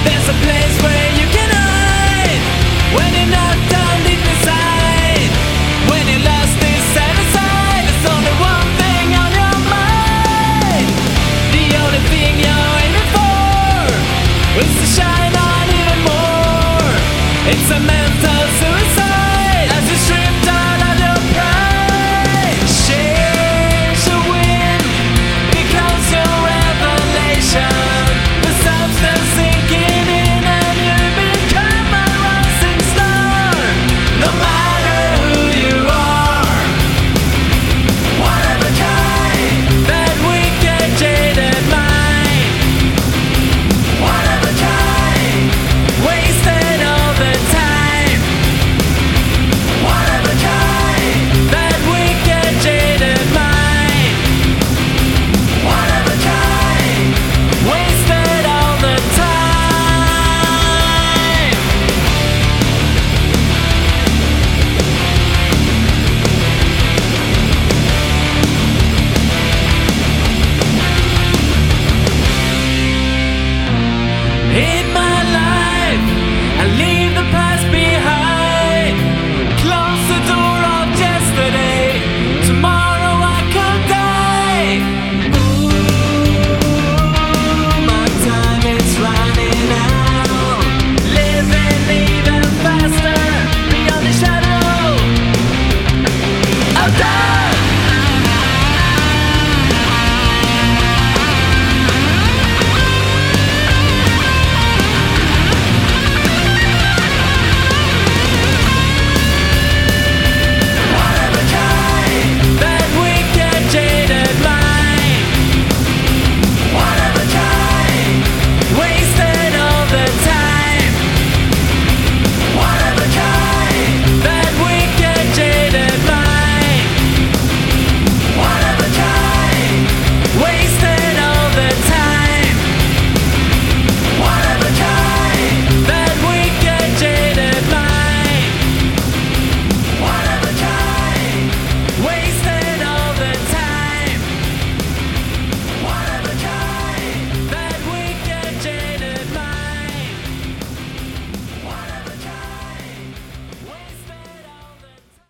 There's a place where you can hide when you're knocked down deep inside. When your lust is satisfied, there's only one thing on your mind. The only thing you're aiming for is to shine on even more. It's a